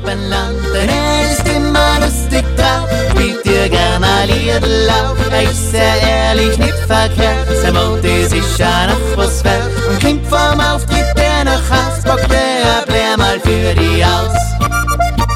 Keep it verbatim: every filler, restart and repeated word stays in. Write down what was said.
Schwabenland. Denn er ist immer lustig drauf, spielt dir gern ein Liedl auf. Er ist sehr ehrlich, nicht verkehrt, sein Mund ist sicher noch was wert. Und kommt vom Auftritt der nach Haus, packt er ein Blär mal für die aus.